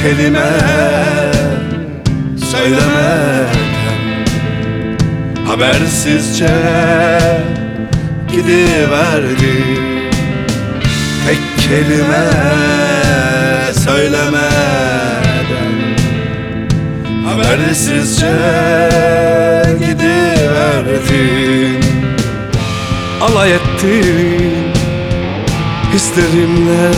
kelime söylemeden habersizce gidiverdi. Tek kelime söylemeden habersizce gidiverdin. Alay ettin hislerimle.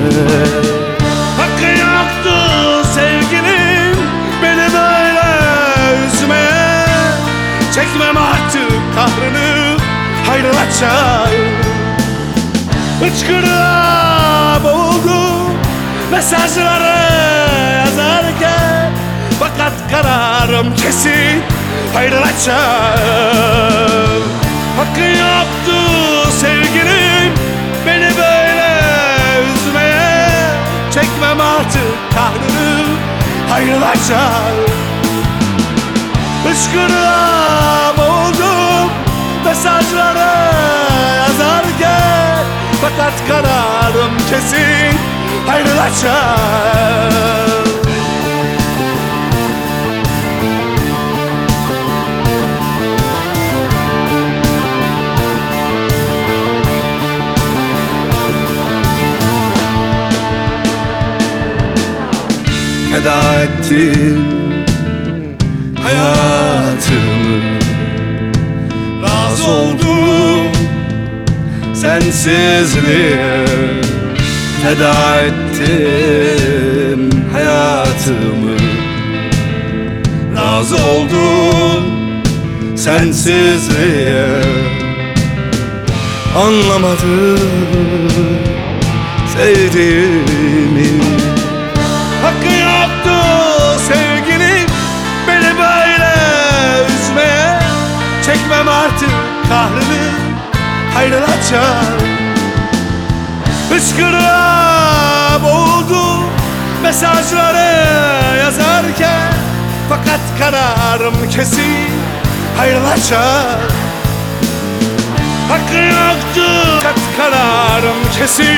Hakkı yoktu sevgilim beni böyle üzmeye. Çekmem artık kahrını, hayrına çağır. Hıçkırığa boğuldum mesajları yazarken, fakat kararım kesin, hayrına çağır. Hakkı yoktu sevgilim beni böyle üzmeye. Çekmem artık kahrını, hayrına çağır. Hıçkırığa boğuldum mesajları yazarken, fakat kararım kesin, hayrına çağır. Feda ettim hayatımı, razı oldum sensizliğe. Feda ettim hayatımı, razı oldum sensizliğe. Anlamadım sevdiğimi. Hakkı yoktu sevgilim beni böyle üzmeye. Çekmem artık kahrını, hayrına çağır. Hıçkırığa boğuldum mesajları yazarken, fakat kararım kesin, hayrına çağır. Hakkı yoktu, fakat kararım kesin.